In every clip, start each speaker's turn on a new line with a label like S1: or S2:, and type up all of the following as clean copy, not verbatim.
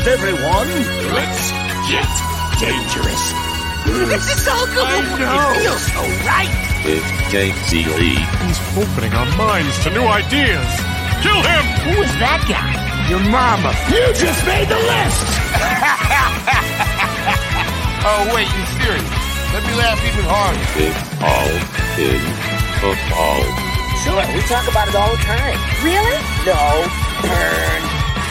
S1: everyone. Let's get dangerous.
S2: This is so cool.
S1: I know.
S2: It feels so right.
S3: It's J.C. Lee.
S4: He's opening our minds to new ideas. Kill him!
S2: Who is that guy?
S1: Your mama. You just made the list.
S5: Oh, wait, you're serious? Let me laugh even harder.
S3: It's all in football.
S2: Sure, we talk about it all the time. Really? No. Burn.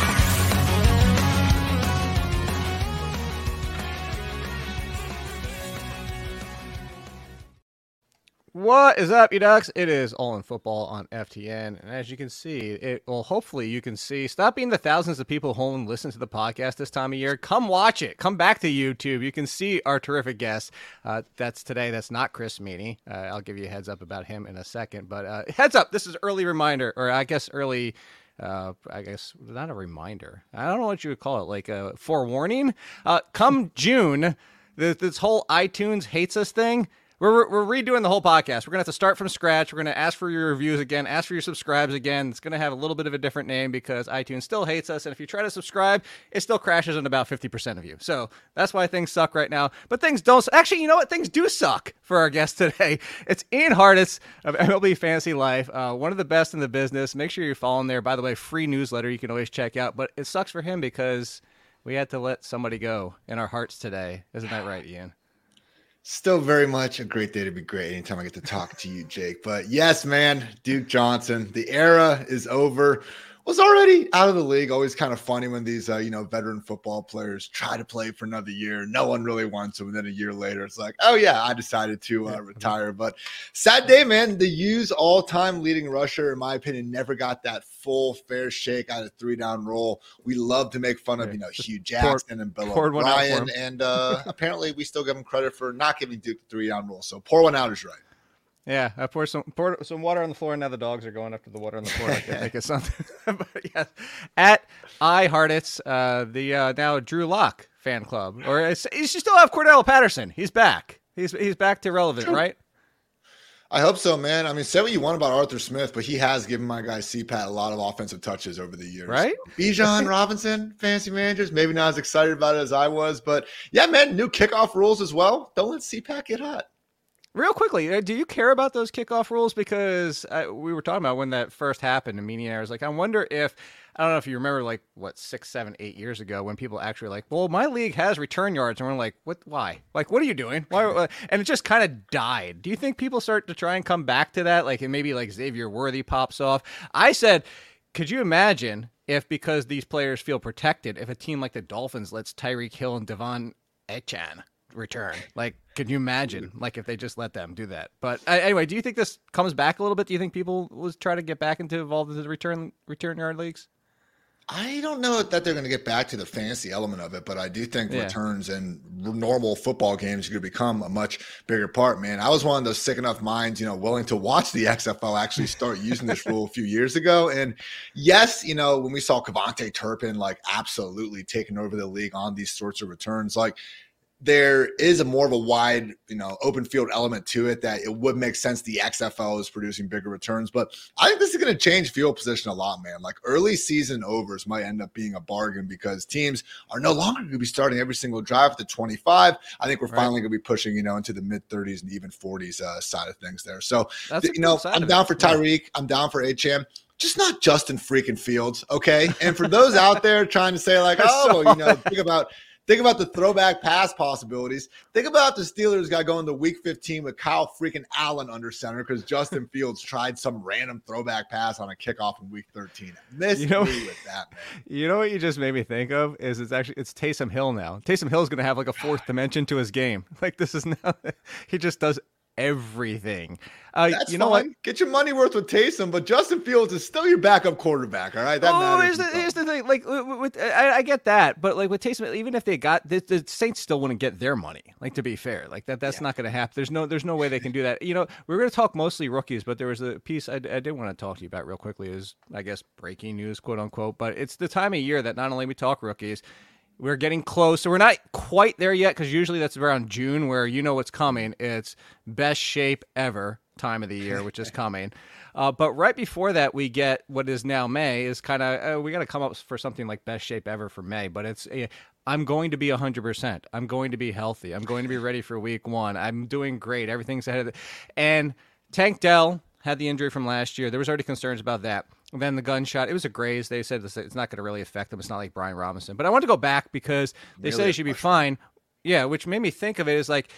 S6: What is up, you ducks? It is All in Football on FTN, and as you can see, hopefully you can see, stop being the thousands of people home and listen to the podcast this time of year. Come watch it. Come back to YouTube. You can see our terrific guest. That's today. That's not Chris Meany. I'll give you a heads up about him in a second, but heads up, this is early reminder, or I guess early, not a reminder. I don't know what you would call it, like a forewarning. Come June, this whole iTunes hates us thing, We're redoing the whole podcast. We're going to have to start from scratch. We're going to ask for your reviews again, ask for your subscribes again. It's going to have a little bit of a different name because iTunes still hates us. And if you try to subscribe, it still crashes on about 50% of you. So that's why things suck right now. But things don't. Actually, you know what? Things do suck for our guest today. It's Ian Hartitz of MLB Fantasy Life, one of the best in the business. Make sure you're following there. By the way, free newsletter you can always check out. But it sucks for him because we had to let somebody go in our hearts today. Isn't that right, Ian?
S7: Still very much a great day to be great anytime I get to talk to you, Jake. But yes, man, Duke Johnson, the era is over. Was already out of the league. Always kind of funny when these, veteran football players try to play for another year. No one really wants them. And then a year later, it's like, oh, yeah, I decided to retire. But sad day, man. The U's all-time leading rusher, in my opinion, never got that full fair shake out of three-down roll. We love to make fun of, Hugh Jackson and Bill O'Brien. And apparently we still give him credit for not giving Duke the three-down roll. So pour one out is right.
S6: Yeah, I poured some water on the floor, and now the dogs are going after the water on the floor. I can think of something. But yes, at iHartitz, the now Drew Lock fan club, or you still have Cordell Patterson. He's back. He's back to relevant, right?
S7: I hope so, man. I mean, say what you want about Arthur Smith, but he has given my guy CPAT a lot of offensive touches over the years.
S6: Right?
S7: Bijan Robinson, fantasy managers, maybe not as excited about it as I was, but yeah, man, new kickoff rules as well. Don't let CPAT get hot.
S6: Real quickly, do you care about those kickoff rules? Because we were talking about when that first happened, and Meany and I was like, I wonder if, I don't know if you remember, 6, 7, 8 years ago when people actually were like, well, my league has return yards. And we're like, what, why? Like, what are you doing? Why? And it just kind of died. Do you think people start to try and come back to that? Like, and maybe Xavier Worthy pops off. I said, could you imagine if, because these players feel protected, if a team like the Dolphins lets Tyreek Hill and Devon Achane return? Like, could you imagine if they just let them do that? But anyway, do you think this comes back a little bit? Do you think people will try to get back involved in the return yard leagues?
S7: I don't know that they're going to get back to the fantasy element of it, but I do think returns in normal football games are going to become a much bigger part, man. I was one of those sick enough minds, willing to watch the XFL actually start using this rule a few years ago. And yes, when we saw Kevontae Turpin, absolutely taking over the league on these sorts of returns, there is more of a wide, open field element to it that it would make sense the XFL is producing bigger returns. But I think this is going to change field position a lot, man. Early season overs might end up being a bargain because teams are no longer going to be starting every single drive at the 25. I think we're finally going to be pushing, into the mid-30s and even 40s side of things there. So, I'm down for Tyreek. I'm down for Achane. Just not Justin freaking Fields, okay? And for those out there trying to say think about the throwback pass possibilities. Think about the Steelers got going to week 15 with Kyle freaking Allen under center because Justin Fields tried some random throwback pass on a kickoff in week 13. Missed me with that, man.
S6: You know what you just made me think of is it's Taysom Hill now. Taysom Hill is going to have a fourth dimension to his game. This is now he just does everything.
S7: That's fine. What? Get your money worth with Taysom, but Justin Fields is still your backup quarterback. All right, that matters.
S6: Here's the thing. I get that, but with Taysom, even if they got the Saints, still wouldn't get their money. To be fair, that's not going to happen. There's no way they can do that. We're going to talk mostly rookies, but there was a piece I did want to talk to you about real quickly. Is I guess breaking news, quote unquote. But it's the time of year that not only we talk rookies. We're getting close. So we're not quite there yet because usually that's around June where what's coming. It's best shape ever. time of the year, which is coming. But right before that, we get what is now May. Is kind of we got to come up for something like best shape ever for May. But it's I'm going to be 100%. I'm going to be healthy. I'm going to be ready for week 1. I'm doing great. Everything's ahead of it. And Tank Dell had the injury from last year. There was already concerns about that. And then the gunshot, it was a graze. They said it's not going to really affect him. It's not like Brian Robinson. But I want to go back because they say he should be fine. Yeah, which made me think of it as like,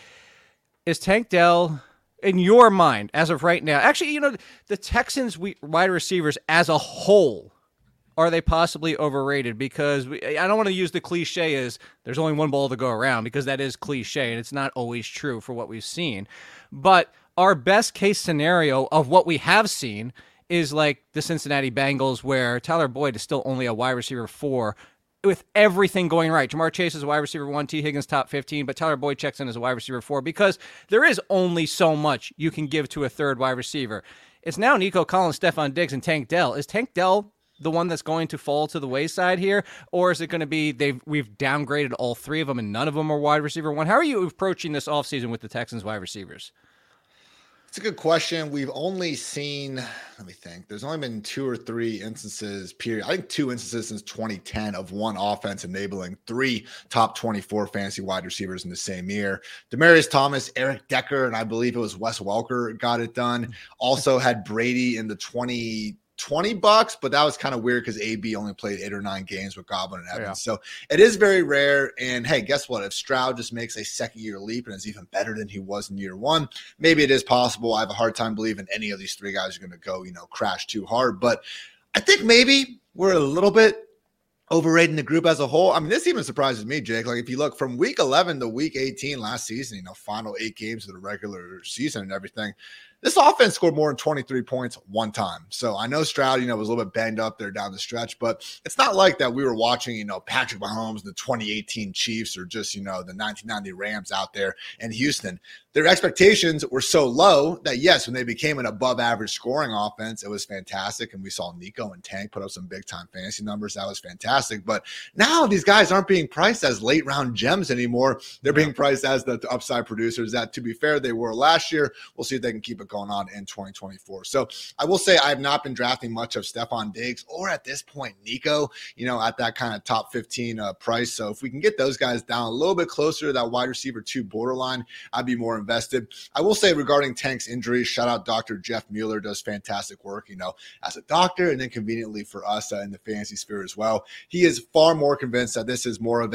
S6: is Tank Dell, in your mind, as of right now, actually, the Texans wide receivers as a whole, are they possibly overrated? Because I don't want to use the cliche as there's only one ball to go around, because that is cliche and it's not always true for what we've seen. But our best case scenario of what we have seen is like the Cincinnati Bengals, where Tyler Boyd is still only a wide receiver 4 with everything going right. Jamar Chase is a wide receiver 1, T. Higgins top 15, but Tyler Boyd checks in as a wide receiver 4 because there is only so much you can give to a third wide receiver. It's now Nico Collins, Stephon Diggs, and Tank Dell. Is Tank Dell the one that's going to fall to the wayside here, or is it going to be we've downgraded all 3 of them and none of them are wide receiver 1? How are you approaching this offseason with the Texans wide receivers?
S7: It's a good question. We've only seen, let me think, there's only been 2 or 3 instances, period. I think 2 instances since 2010 of one offense enabling 3 top 24 fantasy wide receivers in the same year. Demaryius Thomas, Eric Decker, and I believe it was Wes Welker got it done. Also had Brady in the 20 bucks, but that was kind of weird because AB only played 8 or 9 games with Godwin and Evans. Yeah. So it is very rare. And hey, guess what? If Stroud just makes a second-year leap and is even better than he was in year 1, maybe it is possible. I have a hard time believing any of these 3 guys are going to go, crash too hard. But I think maybe we're a little bit overrating the group as a whole. I mean, this even surprises me, Jake. Like, if you look from week 11 to week 18 last season, final 8 games of the regular season and everything, this offense scored more than 23 points one time. So I know Stroud, was a little bit banged up there down the stretch, but it's not like that we were watching, Patrick Mahomes, the 2018 Chiefs, or just, the 1990 Rams out there in Houston. Their expectations were so low that, yes, when they became an above-average scoring offense, it was fantastic, and we saw Nico and Tank put up some big-time fantasy numbers. That was fantastic. But now these guys aren't being priced as late-round gems anymore. They're being priced as the upside producers that, to be fair, they were last year. We'll see if they can keep it going on in 2024. So I will say I have not been drafting much of Stephon Diggs or, at this point, Nico, at that kind of top 15 price. So if we can get those guys down a little bit closer to that wide receiver 2 borderline, I'd be more invested. I will say regarding Tank's injury, shout out Dr. Jeff Mueller, does fantastic work, as a doctor, and then conveniently for us in the fantasy sphere as well. He is far more convinced that this is more of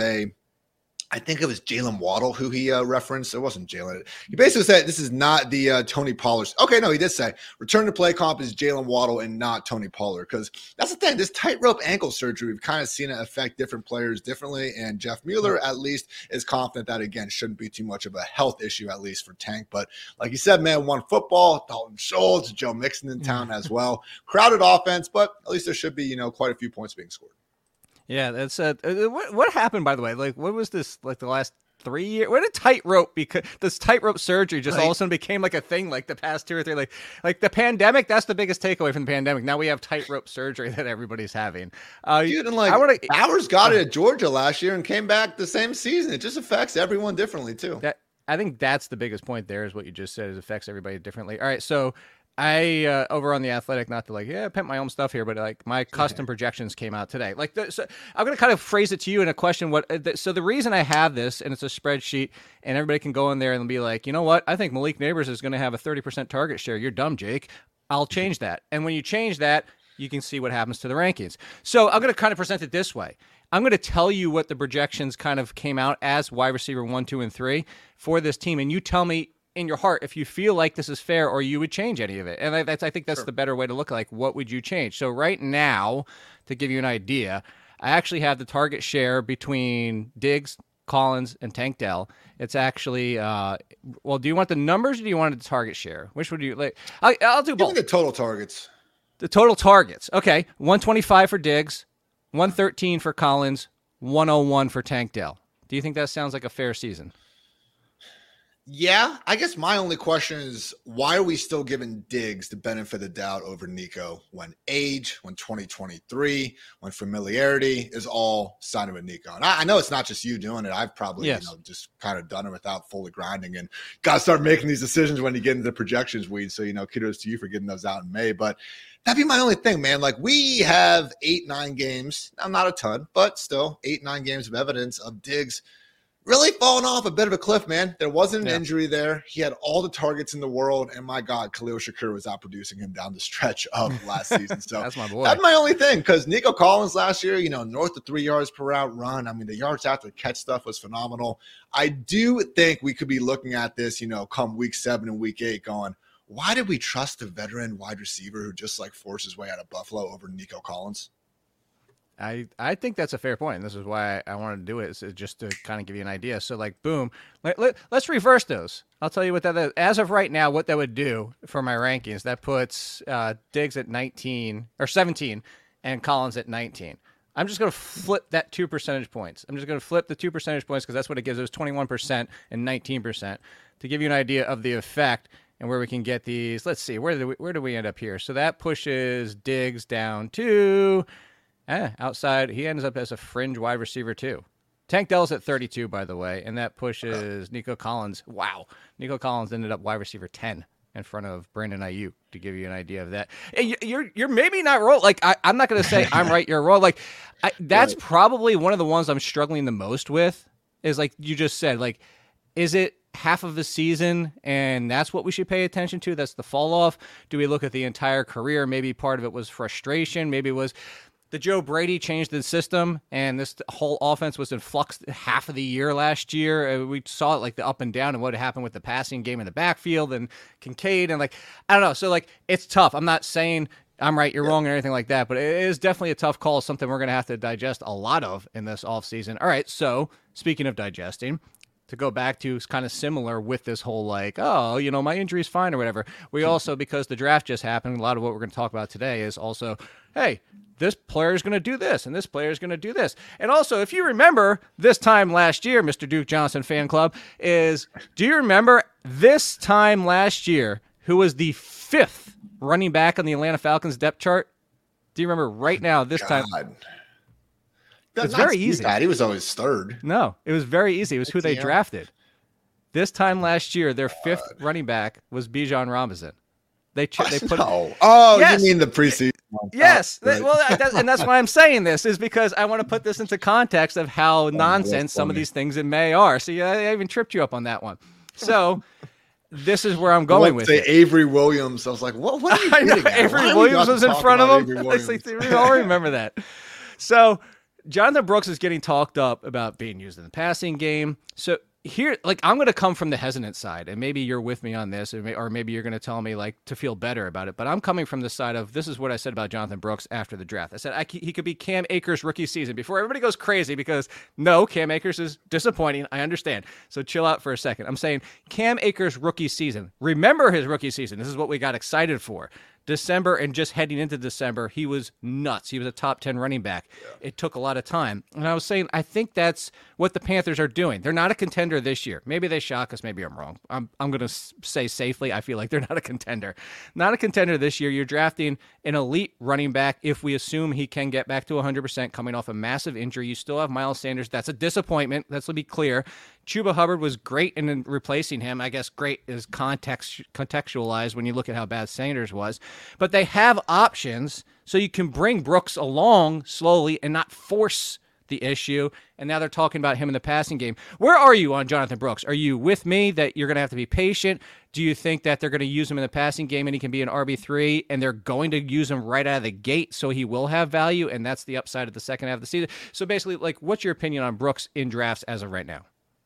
S7: I think it was Jalen Waddle who he referenced. It wasn't Jalen. He basically said this is not the Tony Pollard. Okay, no, he did say return to play comp is Jalen Waddle and not Tony Pollard, because that's the thing. This tightrope ankle surgery, we've kind of seen it affect different players differently, and Jeff Mueller at least is confident that, again, shouldn't be too much of a health issue, at least for Tank. But like you said, man, one football, Dalton Schultz, Joe Mixon in town as well. Crowded offense, but at least there should be, quite a few points being scored.
S6: Yeah, that's what happened, by the way. Like, what was this, like, the last 3 years? What a tightrope, because this tightrope surgery just all of a sudden became like a thing, like the past 2 or 3, like the pandemic. That's the biggest takeaway from the pandemic. Now we have tightrope surgery that everybody's having.
S7: Dude, and Bowers got it at Georgia last year and came back the same season. It just affects everyone differently too.
S6: I think that's the biggest point there, is what you just said, is affects everybody differently. All right, so I over on The Athletic, not to pimp my own stuff here, but my custom projections came out today. So I'm going to kind of phrase it to you in a question. So the reason I have this, and it's a spreadsheet, and everybody can go in there and be like, you know what? I think Malik Neighbors is going to have a 30% target share. You're dumb, Jake. I'll change that. And when you change that, you can see what happens to the rankings. So I'm going to kind of present it this way. I'm going to tell you what the projections kind of came out as wide receiver 1, 2, and 3 for this team, and you tell me in your heart if you feel like this is fair or you would change any of it. And I think that's the better way to look at, what would you change? So right now, to give you an idea, I actually have the target share between Diggs, Collins, and Tank Dell. It's actually, do you want the numbers or do you want the target share? Which would you like? I'll do both.
S7: Give me the total targets.
S6: The total targets. Okay. 125 for Diggs, 113 for Collins, 101 for Tank Dell. Do you think that sounds like a fair season?
S7: Yeah, I guess my only question is, why are we still giving Diggs the benefit of the doubt over Nico when age, when 2023, when familiarity is all siding with Nico? And I know it's not just you doing it. I've probably just kind of done it without fully grinding, and got to start making these decisions when you get into the projections weed. So, kudos to you for getting those out in May. But that'd be my only thing, man. Like, we have 8-9 games, now not a ton, but still 8-9 games of evidence of Diggs really falling off a bit of a cliff, man. There wasn't an injury there. He had all the targets in the world. And my God, Khalil Shakir was outproducing him down the stretch of last season. So
S6: that's my boy.
S7: That's my only thing, because Nico Collins last year, north of 3 yards per route run. I mean, the yards after the catch stuff was phenomenal. I do think we could be looking at this, come week 7 and week 8 going, why did we trust the veteran wide receiver who just forced his way out of Buffalo over Nico Collins?
S6: I think that's a fair point, and this is why I wanted to do it, is just to kind of give you an idea. So, boom. Let's reverse those. I'll tell you what that is. As of right now, what that would do for my rankings, that puts Diggs at 19 or 17 and Collins at 19. I'm just going to flip that 2 percentage points. I'm just going to flip the 2 percentage points because that's what it gives us, 21% and 19%, to give you an idea of the effect and where we can get these. Let's see, where do we end up here? So that pushes Diggs down to... outside, he ends up as a fringe wide receiver too. Tank Dell's at 32, by the way, and that pushes Nico Collins. Wow. Nico Collins ended up wide receiver 10 in front of Brandon Ayuk, to give you an idea of that. And you're maybe not wrong. I'm not going to say I'm right, you're wrong. That's probably one of the ones I'm struggling the most with, is like you just said, is it half of the season and that's what we should pay attention to? That's the fall off? Do we look at the entire career? Maybe part of it was frustration. Maybe it was the Joe Brady changed the system, and this whole offense was in flux half of the year last year. We saw it the up and down and what happened with the passing game in the backfield and Kincaid. And I don't know. So it's tough. I'm not saying I'm right, you're wrong, or anything like that, but it is definitely a tough call, something we're going to have to digest a lot of in this offseason. All right. So speaking of digesting, to go back to kind of similar with this whole my injury's fine or whatever. We also, because the draft just happened, a lot of what we're going to talk about today is also, hey, this player is going to do this, and this player is going to do this. And also, if you remember this time last year, Mr. Duke Johnson fan club, do you remember this time last year who was the 5th running back on the Atlanta Falcons depth chart? Do you remember right now this time? It's very easy.
S7: He was always 3rd.
S6: No, it was very easy. It was who they drafted. This time last year, their 5th running back was Bijan Robinson. They put.
S7: Yes. You mean the preseason?
S6: Yes. And that's why I'm saying this, is because I want to put this into context of how nonsense some of these things in May are. So I even tripped you up on that one. So this is where I'm going with it.
S7: Avery Williams. I was like, what are you doing?
S6: Avery Williams was in front of him. We all remember that. So Jonathan Brooks is getting talked up about being used in the passing game. So here, I'm going to come from the hesitant side, and maybe you're with me on this, or maybe you're going to tell me to feel better about it. But I'm coming from the side of, this is what I said about Jonathan Brooks after the draft. I said he could be Cam Akers' rookie season, before everybody goes crazy, because no, Cam Akers is disappointing. I understand. So chill out for a second. I'm saying Cam Akers' rookie season. Remember his rookie season. This is what we got excited for. December, and just heading into December, he was nuts. He was a top 10 running back. Yeah. It took a lot of time. And I was saying, I think that's what the Panthers are doing. They're not a contender this year. Maybe they shock us. Maybe I'm wrong. I'm going to say safely, I feel like they're not a contender. Not a contender this year. You're drafting an elite running back if we assume he can get back to 100% coming off a massive injury. You still have Miles Sanders. That's a disappointment. Let's be clear. Chuba Hubbard was great in replacing him. I guess great is contextualized when you look at how bad Sanders was. But they have options, so you can bring Brooks along slowly and not force the issue. And now they're talking about him in the passing game. Where are you on Jonathan Brooks? Are you with me that you're going to have to be patient? Do you think that they're going to use him in the passing game and he can be an RB3, and they're going to use him right out of the gate so he will have value, and that's the upside of the second half of the season? So basically, what's your opinion on Brooks in drafts as of right now?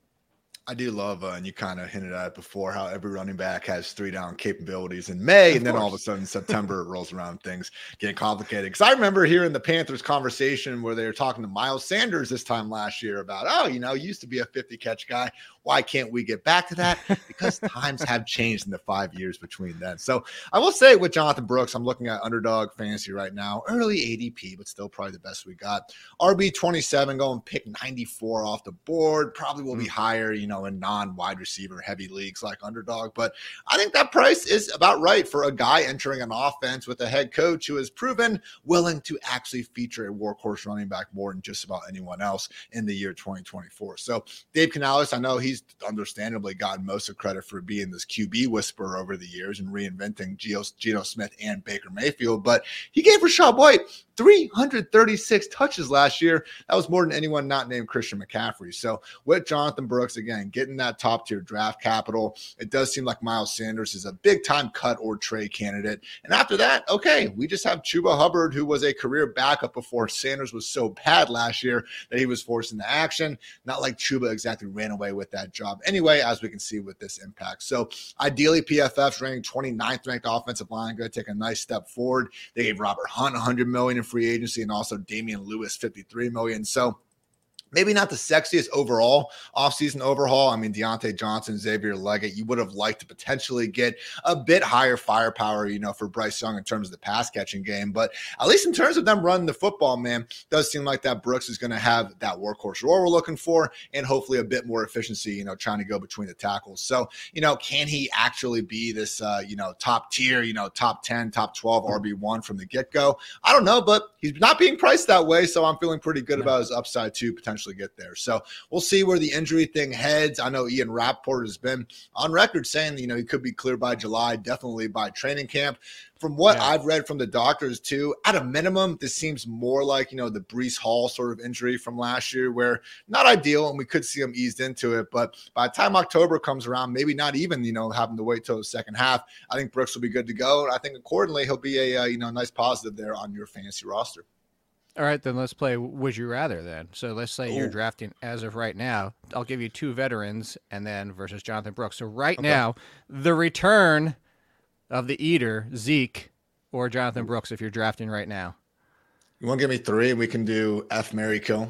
S7: I do love, and you kind of hinted at it before, how every running back has 3-down capabilities in May, and then all of a sudden September rolls around, things get complicated. Because I remember hearing the Panthers conversation where they were talking to Miles Sanders this time last year about, he used to be a 50-catch guy. Why can't we get back to that? Because times have changed in the 5 years between then. So I will say with Jonathan Brooks, I'm looking at Underdog Fantasy right now, early ADP, but still probably the best we got. RB 27, going pick 94 off the board, probably will be higher, in non-wide receiver heavy leagues like Underdog. But I think that price is about right for a guy entering an offense with a head coach who has proven willing to actually feature a workhorse running back more than just about anyone else in the year 2024. So Dave Canales, I know he's understandably gotten most of credit for being this QB whisperer over the years and reinventing Geno Smith and Baker Mayfield, but he gave Rachaad White 336 touches last year. That was more than anyone not named Christian McCaffrey. So with Jonathan Brooks, again, getting that top tier draft capital, it does seem like Miles Sanders is a big time cut or trade candidate. And after that, okay, we just have Chuba Hubbard, who was a career backup before Sanders was so bad last year that he was forced into action. Not like Chuba exactly ran away with that job anyway, as we can see with this impact. So ideally, PFF's ranking 29th ranked offensive line, going to take a nice step forward. They gave Robert Hunt $100 million in free agency and also Damian Lewis $53 million. So maybe not the sexiest overall offseason overhaul. I mean, Deontay Johnson, Xavier Leggett, you would have liked to potentially get a bit higher firepower, for Bryce Young in terms of the pass catching game. But at least in terms of them running the football, man, does seem like that Brooks is going to have that workhorse role we're looking for and hopefully a bit more efficiency, trying to go between the tackles. So, can he actually be this, top tier, top 10, top 12 RB1 from the get-go? I don't know, but he's not being priced that way. So I'm feeling pretty good about his upside too, potentially get there. So we'll see where the injury thing heads. I know Ian Rappaport has been on record saying, he could be cleared by July, definitely by training camp. From what I've read from the doctors too, at a minimum, this seems more like, the Breece Hall sort of injury from last year where not ideal and we could see him eased into it. But by the time October comes around, maybe not even, having to wait till the second half, I think Brooks will be good to go. And I think accordingly, he'll be a nice positive there on your fantasy roster.
S6: All right, then let's play Would You Rather then. So let's say you're drafting as of right now. I'll give you two veterans and then versus Jonathan Brooks. So right now, the return of the eater, Zeke, or Jonathan Brooks if you're drafting right now.
S7: You want to give me three and we can do F, Marry, Kill?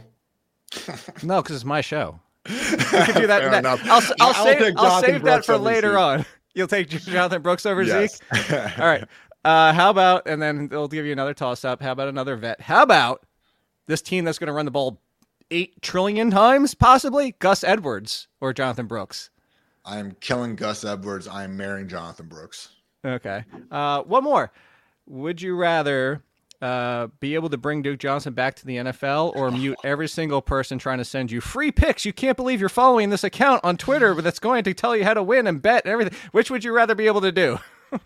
S6: No, because it's my show. We can do that.
S7: Fair enough.
S6: I'll save that for later on. You'll take Jonathan Brooks over Zeke? All right. How about, and then they'll give you another toss-up, how about another vet? How about this team that's going to run the ball 8 trillion times, possibly? Gus Edwards or Jonathan Brooks?
S7: I'm killing Gus Edwards. I'm marrying Jonathan Brooks.
S6: Okay. One more. Would you rather be able to bring Duke Johnson back to the NFL or mute every single person trying to send you free picks? You can't believe you're following this account on Twitter that's going to tell you how to win and bet and everything. Which would you rather be able to do?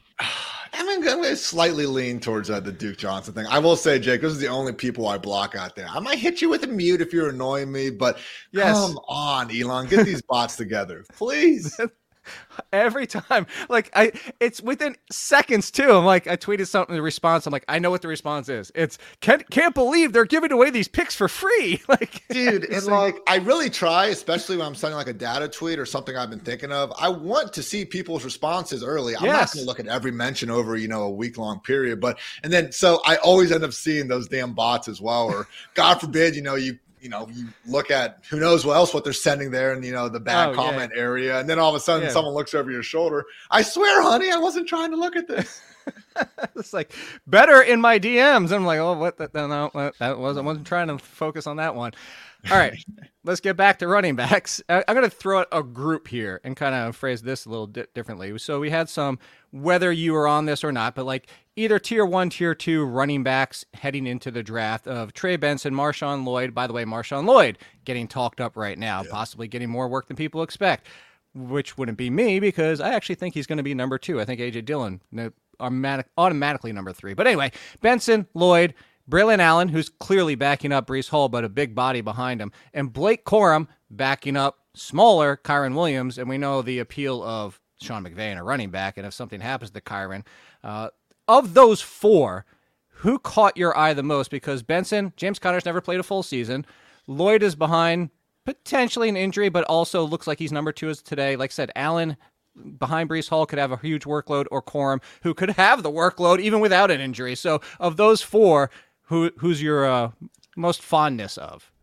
S7: I'm going to slightly lean towards the Duke Johnson thing. I will say, Jake, this is the only people I block out there. I might hit you with a mute if you're annoying me, but come on, Elon, get these bots together, please.
S6: Every time, it's within seconds too. I'm like, I tweeted something, the response. I'm like, I know what the response is. It's can't believe they're giving away these picks for free.
S7: Dude, and I really try, especially when I'm sending a data tweet or something I've been thinking of. I want to see people's responses early. I'm not going to look at every mention over, a week-long period. So I always end up seeing those damn bots as well. Or God forbid, you look at who knows what they're sending there in, the bad comment area. And then all of a sudden someone looks over your shoulder. I swear, honey, I wasn't trying to look at this.
S6: It's better in my DMs. I'm like, oh, what? No, I wasn't trying to focus on that one. All right, let's get back to running backs. I'm going to throw out a group here and kind of phrase this a little differently. So we had some, whether you were on this or not, but either tier 1, tier 2 running backs heading into the draft of Trey Benson, Marshawn Lloyd. By the way, Marshawn Lloyd getting talked up right now, possibly getting more work than people expect, which wouldn't be me because I actually think he's going to be number 2. I think A.J. Dillon automatically number 3. But anyway, Benson, Lloyd, Braylon Allen, who's clearly backing up Breece Hall, but a big body behind him, and Blake Corum backing up smaller Kyren Williams. And we know the appeal of Sean McVay in a running back, and if something happens to Kyren, of those 4, who caught your eye the most? Because Benson, James Conner's never played a full season. Lloyd is behind potentially an injury, but also looks like he's number 2 as today. Like I said, Allen behind Breece Hall could have a huge workload, or Corum, who could have the workload even without an injury. So of those 4, who's your most fondness of?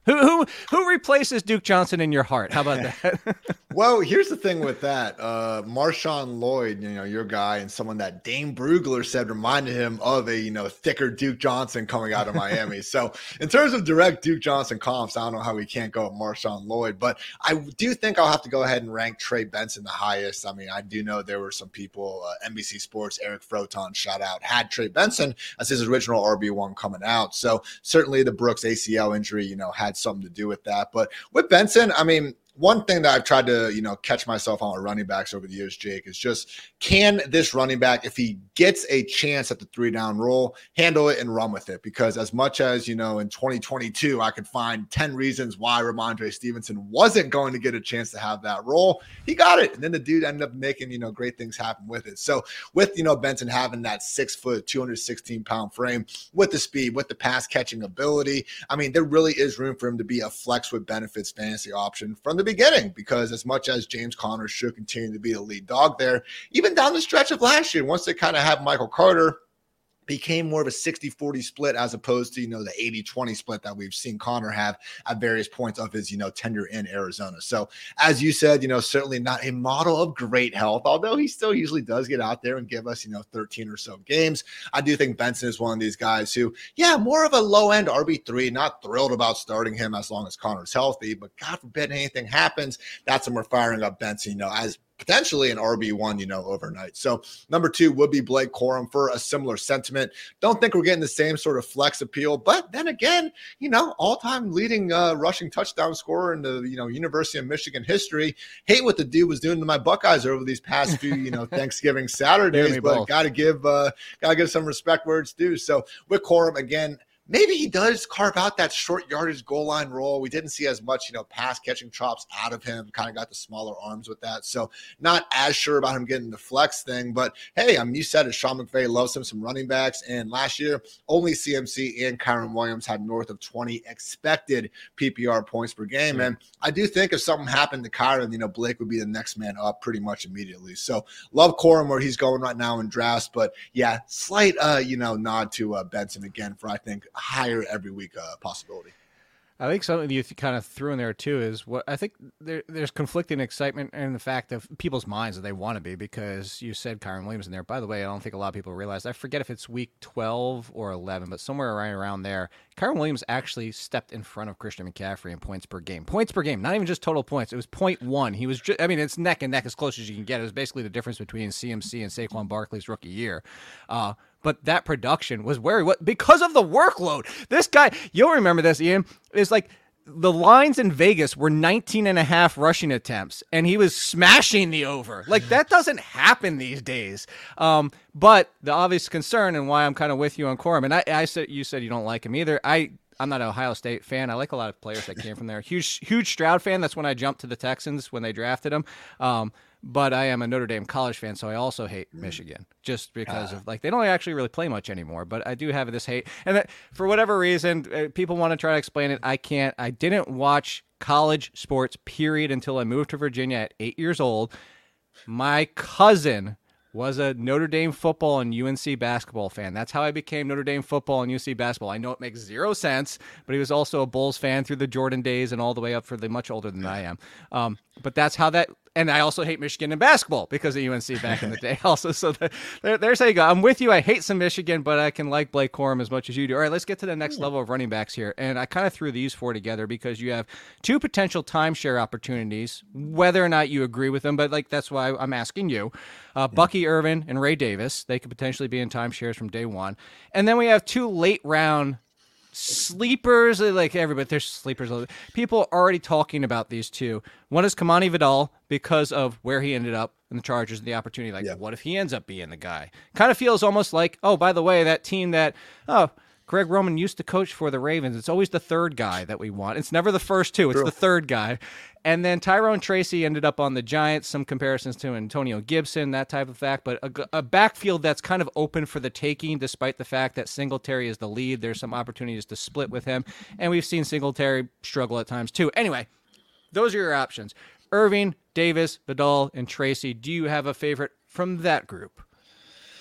S6: Who replaces Duke Johnson in your heart? How about that?
S7: Well, here's the thing with that. Marshawn Lloyd, your guy, and someone that Dane Brugler said reminded him of a, thicker Duke Johnson coming out of Miami. So in terms of direct Duke Johnson comps, I don't know how we can't go with Marshawn Lloyd, but I do think I'll have to go ahead and rank Trey Benson the highest. I mean, I do know there were some people, NBC Sports, Eric Froton, shout out, had Trey Benson as his original RB1 coming out. So certainly the Brooks ACL injury, had something to do with that. But with Benson, I mean, one thing that I've tried to, catch myself on with running backs over the years, Jake, is just, can this running back, if he gets a chance at the 3-down role, handle it and run with it? Because as much as, in 2022, I could find 10 reasons why Ramondre Stevenson wasn't going to get a chance to have that role, he got it. And then the dude ended up making, great things happen with it. So with, Benson having that 6 foot, 216-pound frame, with the speed, with the pass catching ability, I mean, there really is room for him to be a flex with benefits fantasy option from the beginning, because as much as James Conner should continue to be the lead dog there, even down the stretch of last year, once they kind of have Michael Carter, became more of a 60-40 split as opposed to, the 80-20 split that we've seen Conner have at various points of his, tenure in Arizona. So as you said, certainly not a model of great health, although he still usually does get out there and give us, 13 or so games. I do think Benson is one of these guys who, more of a low-end RB3, not thrilled about starting him as long as Conner's healthy, but God forbid anything happens, that's when we're firing up Benson, as potentially an RB1, overnight. So number 2 would be Blake Corum for a similar sentiment. Don't think we're getting the same sort of flex appeal, but then again, all-time leading rushing touchdown scorer in the, University of Michigan history. Hate what the dude was doing to my Buckeyes over these past few, Thanksgiving Saturdays, but gotta give some respect where it's due. So with Corum, again, maybe he does carve out that short yardage goal line role. We didn't see as much, pass catching chops out of him, kind of got the smaller arms with that. So not as sure about him getting the flex thing, but hey, you said it, Sean McVay loves him some running backs. And last year, only CMC and Kyron Williams had north of 20 expected PPR points per game. Sure. And I do think if something happened to Kyron, Blake would be the next man up pretty much immediately. So love Corum where he's going right now in drafts, but yeah, slight, nod to Benson again for, I think, higher every week possibility.
S6: I think something you kind of threw in there too is what I think there's conflicting excitement in the fact of people's minds that they want to be, because you said Kyron Williams in there. By the way, I don't think a lot of people realize, I forget if it's week 12 or 11, but somewhere right around there, Kyron Williams actually stepped in front of Christian McCaffrey in points per game. Points per game, not even just total points. It was 0.1. He was it's neck and neck as close as you can get. It was basically the difference between CMC and Saquon Barkley's rookie year. But that production was where he was because of the workload. This guy, you'll remember this, Ian, is like the lines in Vegas were 19.5 rushing attempts, and he was smashing the over. Like, that doesn't happen these days. But the obvious concern, and why I'm kind of with you on Corum, and I said, you said you don't like him either. I'm not an Ohio State fan. I like a lot of players that came from there. Huge Stroud fan. That's when I jumped to the Texans when they drafted him. But I am a Notre Dame college fan, so I also hate Michigan just because of they don't actually really play much anymore. But I do have this hate, and for whatever reason, people want to try to explain it. I can't. I didn't watch college sports period until I moved to Virginia at 8 years old. My cousin was a Notre Dame football and UNC basketball fan. That's how I became Notre Dame football and UNC basketball. I know it makes zero sense, but he was also a Bulls fan through the Jordan days and all the way up for the much older than I am. But that's how that. And I also hate Michigan in basketball because of UNC back in the day also. So there's how you go. I'm with you. I hate some Michigan, but I can like Blake Corum as much as you do. All right, let's get to the next level of running backs here. And I kind of threw these 4 together because you have 2 potential timeshare opportunities, whether or not you agree with them. But that's why I'm asking you. Bucky Irvin and Ray Davis, they could potentially be in timeshares from day one. And then we have 2 late round sleepers, there's sleepers. People are already talking about these 2. One is Kamani Vidal because of where he ended up in the Chargers and the opportunity. What if he ends up being the guy? Kind of feels almost like, oh, by the way, that team that, Greg Roman used to coach for the Ravens. It's always the third guy that we want. It's never the first 2. It's the third guy. And then Tyrone Tracy ended up on the Giants. Some comparisons to Antonio Gibson, that type of fact. But a backfield that's kind of open for the taking, despite the fact that Singletary is the lead. There's some opportunities to split with him. And we've seen Singletary struggle at times too. Anyway, those are your options. Irving, Davis, Vidal, and Tracy. Do you have a favorite from that group?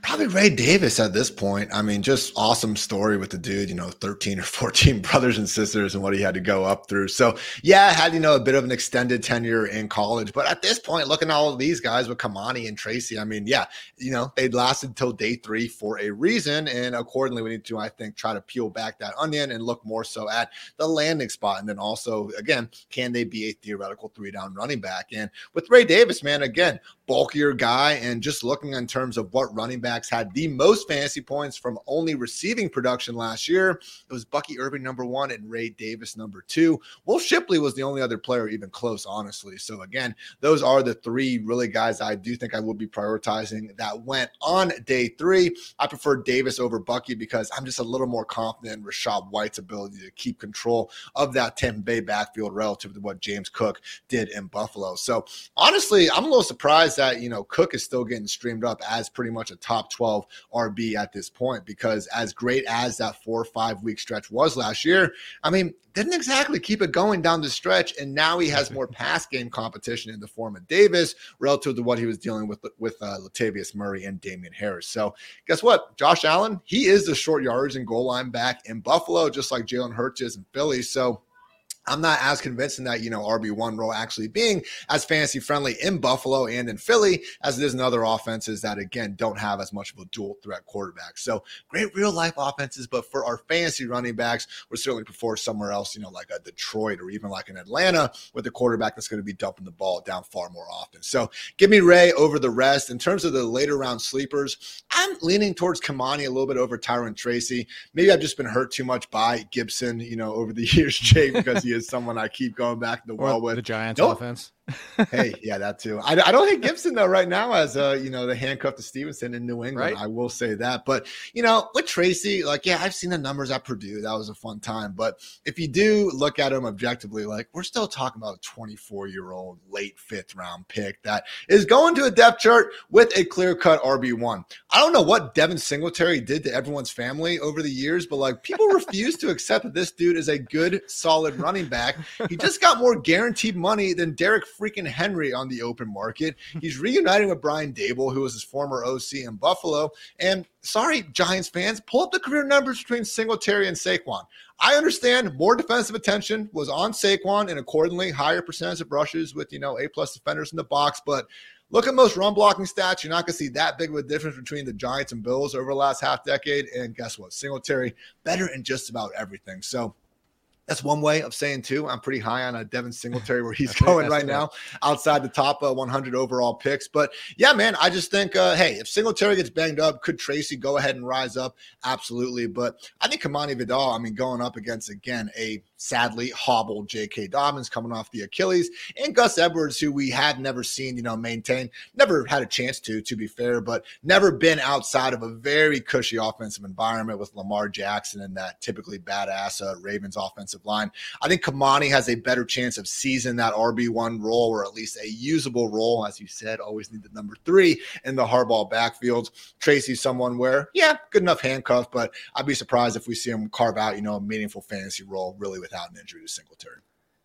S7: Probably Ray Davis at this point. I mean, just awesome story with the dude, 13 or 14 brothers and sisters and what he had to go up through. So yeah, had, a bit of an extended tenure in college, but at this point, looking at all of these guys with Kamani and Tracy, I mean, yeah, they'd lasted until day 3 for a reason. And accordingly, we need to, I think, try to peel back that onion and look more so at the landing spot. And then also, again, can they be a theoretical 3-down running back? And with Ray Davis, man, again, bulkier guy, and just looking in terms of what running backs had the most fantasy points from only receiving production last year, it was Bucky Irving number 1 and Ray Davis number 2. Will Shipley was the only other player even close, honestly. So again, those are the 3 really guys I do think I will be prioritizing that went on day 3. I prefer Davis over Bucky because I'm just a little more confident in Rachaad White's ability to keep control of that Tampa Bay backfield relative to what James Cook did in Buffalo. So honestly, I'm a little surprised that, Cook is still getting streamed up as pretty much a top 12 RB at this point, because as great as that 4 or 5 week stretch was last year, I mean, didn't exactly keep it going down the stretch. And now he has more pass game competition in the form of Davis relative to what he was dealing with Latavius Murray and Damian Harris. So guess what? Josh Allen, he is the short yardage and goal line back in Buffalo, just like Jalen Hurts is in Philly. So I'm not as convinced in that, RB1 role actually being as fantasy friendly in Buffalo and in Philly as it is in other offenses that, again, don't have as much of a dual threat quarterback. So great real life offenses, but for our fantasy running backs, we're certainly prefer somewhere else, like a Detroit or even like an Atlanta with a quarterback that's going to be dumping the ball down far more often. So give me Ray over the rest. In terms of the later round sleepers, I'm leaning towards Kamani a little bit over Tyron Tracy. Maybe I've just been hurt too much by Gibson, over the years, Jay, because he is someone I keep going back to the well with.
S6: The Giants offense.
S7: Hey, yeah, that too. I don't hate Gibson though right now as the handcuff to Stevenson in New England. Right? I will say that. But with Tracy, I've seen the numbers at Purdue. That was a fun time. But if you do look at him objectively, we're still talking about a 24-year-old late 5th round pick that is going to a depth chart with a clear-cut RB1. I don't know what Devin Singletary did to everyone's family over the years, but people refuse to accept that this dude is a good, solid running back. He just got more guaranteed money than Derek freaking Henry on the open market. He's reuniting with Brian Dable, who was his former OC in Buffalo. And sorry, Giants fans, pull up the career numbers between Singletary and Saquon. I understand more defensive attention was on Saquon and accordingly higher percentage of rushes with, A-plus defenders in the box. But look at most run blocking stats. You're not going to see that big of a difference between the Giants and Bills over the last half decade. And guess what? Singletary better in just about everything. So that's one way of saying, too, I'm pretty high on Devin Singletary where he's going right now outside the top 100 overall picks. But, yeah, man, I just think, hey, if Singletary gets banged up, could Tracy go ahead and rise up? Absolutely. But I think Kamani Vidal, going up against, again, a sadly hobbled J.K. Dobbins coming off the Achilles, and Gus Edwards, who we have never seen, maintain, never had a chance to be fair, but never been outside of a very cushy offensive environment with Lamar Jackson and that typically badass Ravens offensive line. I think Kamani has a better chance of seizing that RB1 role, or at least a usable role. As you said, always need the number 3 in the hardball backfield. Tracy's someone where, yeah, good enough handcuff, but I'd be surprised if we see him carve out, a meaningful fantasy role really without an injury to Singletary.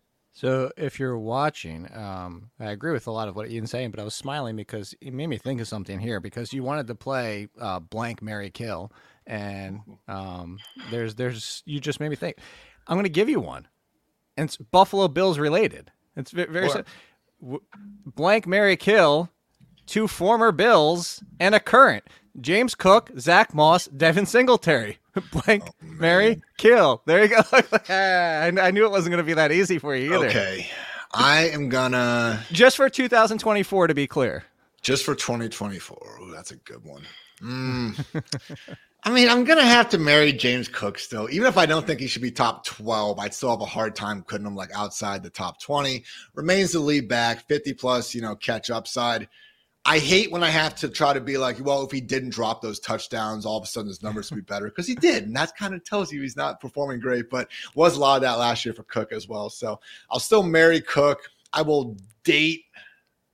S6: So if you're watching, I agree with a lot of what Ian's saying, but I was smiling because it made me think of something here, because you wanted to play blank, marry, kill. And there's you just made me think. I'm going to give you one. And it's Buffalo Bills related. It's very blank, marry, kill, 2 former Bills and a current. James Cook, Zach Moss, Devin Singletary. Blank, marry, kill. There you go. I knew it wasn't going to be that easy for you either.
S7: Okay. I am going to...
S6: Just for 2024, to be clear.
S7: Just for 2024. Ooh, that's a good one. I'm going to have to marry James Cook still. Even if I don't think he should be top 12, I'd still have a hard time putting him outside the top 20. Remains the lead back, 50-plus, catch upside. I hate when I have to try to be well, if he didn't drop those touchdowns, all of a sudden his numbers would be better, because he did. And that kind of tells you he's not performing great, but was a lot of that last year for Cook as well. So I'll still marry Cook. I will date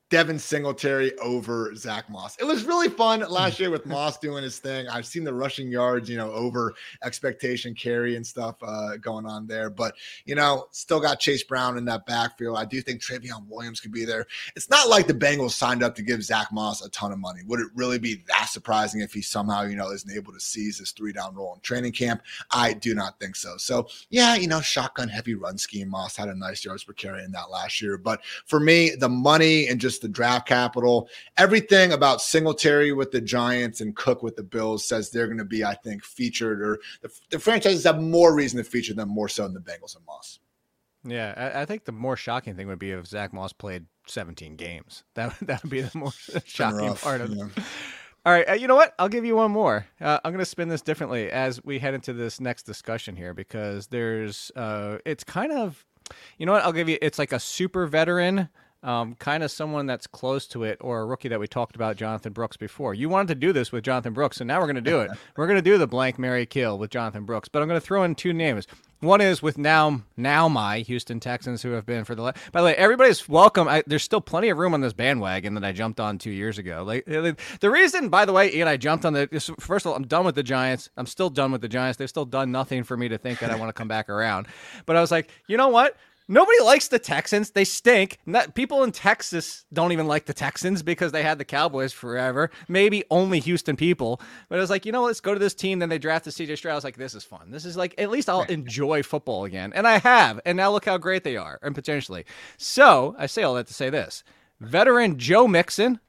S7: Devin Singletary over Zach Moss. It was really fun last year with Moss doing his thing. I've seen the rushing yards, over expectation carry and stuff going on there. But, still got Chase Brown in that backfield. I do think Travion Williams could be there. It's not like the Bengals signed up to give Zach Moss a ton of money. Would it really be that surprising if he somehow, isn't able to seize this 3-down role in training camp? I do not think so. So, yeah, shotgun heavy run scheme. Moss had a nice yards per carry in that last year. But for me, the money and just the draft capital, everything about Singletary with the Giants and Cook with the Bills says they're going to be, I think, featured, or the franchises have more reason to feature them more so than the Bengals and Moss.
S6: Yeah, I think the more shocking thing would be if Zach Moss played 17 games. That would be the more shocking part of it. All right, you know what? I'll give you one more. I'm going to spin this differently as we head into this next discussion here, because there's it's kind of, I'll give you, it's like a super veteran, kind of someone that's close to it, or a rookie that we talked about, Jonathan Brooks, before. You wanted to do this with Jonathan Brooks, so now we're going to do it. We're going to do the blank, marry, kill with Jonathan Brooks, but I'm going to throw in two names. One is with now my Houston Texans, who have been for by the way, everybody's welcome. There's still plenty of room on this bandwagon that I jumped on 2 years ago. Like the reason, by the way, Ian, I jumped on first of all, I'm done with the Giants. I'm still done with the Giants. They've still done nothing for me to think that I want to come back around. But I was like, you know what? Nobody likes the Texans. They stink. People in Texas don't even like the Texans because they had the Cowboys forever. Maybe only Houston people. But I was like, let's go to this team. Then they drafted C.J. Stroud. I was like, this is fun. This is like, at least I'll enjoy football again. And I have. And now look how great they are, and potentially. So I say all that to say this. Veteran Joe Mixon,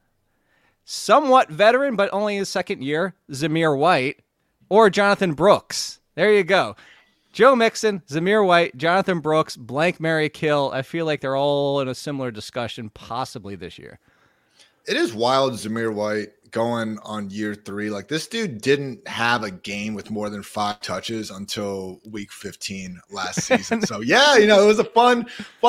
S6: somewhat veteran, but only his second year, Zamir White, or Jonathan Brooks. There you go. Joe Mixon, Zamir White, Jonathan Brooks, blank, marry, kill. I feel like they're all in a similar discussion possibly this year.
S7: It is wild, Zamir White going on year 3. Like, this dude didn't have a game with more than 5 touches until week 15 last season. So, yeah, it was a fun